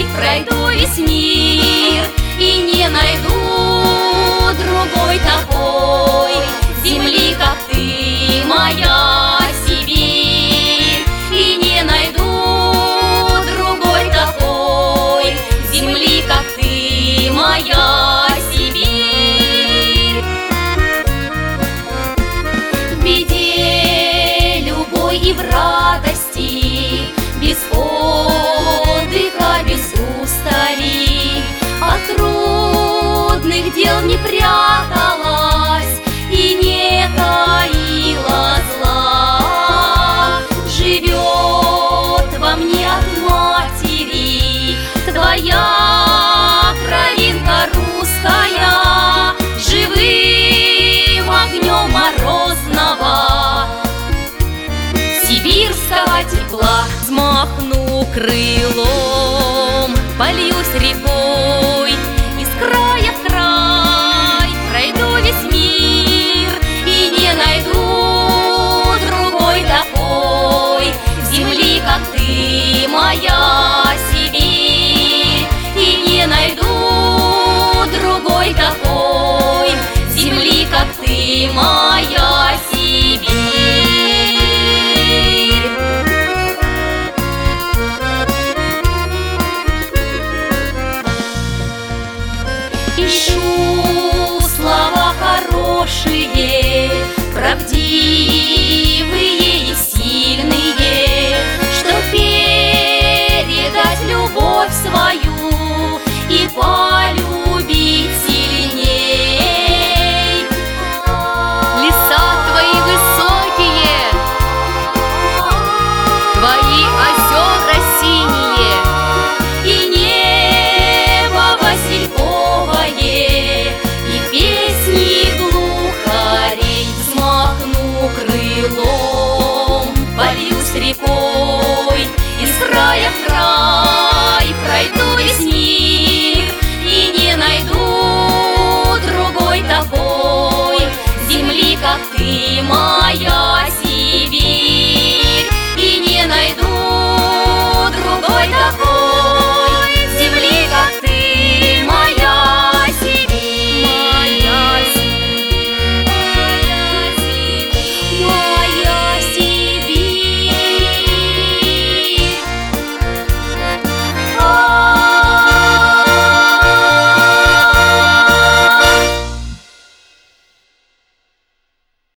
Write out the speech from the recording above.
пройду весь мир и не найду другой такой земли, как ты, моя Сибирь. И не найду другой такой земли, как ты, моя Сибирь. В беде любой и в радости, без отдыха, без устали, от трудных дел не пряталась и не таила зла. Живет во мне от матери твоя кровинка русская, живым огнем морозного сибирского тепла. Взмахну крылом, польюсь рекой, из края в край пройду весь мир и не найду другой такой земли, как ты, моя Сибирь. И не найду другой такой земли, как ты, моя Сибирь. Ищу слова хорошие, правдивые и сильные, чтоб передать любовь свою и полюбить сильней. Леса твои высокие, твои озера синие, И небо васильковое, и песни глухарей. Взмахну крылом, польюсь рекой, из края в край пройду весь мир и не найду другой такой земли, как ты, моя